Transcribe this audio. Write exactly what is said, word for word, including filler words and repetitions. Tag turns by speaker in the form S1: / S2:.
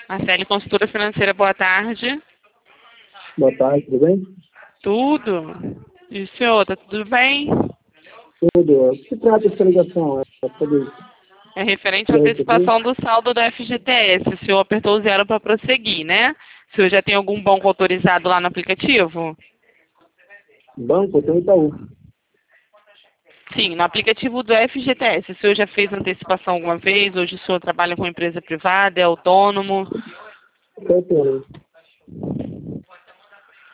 S1: Marcele, consultora financeira, boa tarde.
S2: Boa tarde, tudo bem?
S1: Tudo. E o senhor, tá tudo bem?
S2: Tudo. O que se trata essa ligação? É sobre
S1: É referente à antecipação do saldo do F G T S. O senhor apertou o zero para prosseguir, né? O senhor já tem algum banco autorizado lá no aplicativo?
S2: banco, eu tenho Itaú.
S1: Sim, no aplicativo do F G T S. O senhor já fez antecipação alguma vez? Hoje o senhor trabalha com empresa privada, é autônomo?
S2: Eu tenho.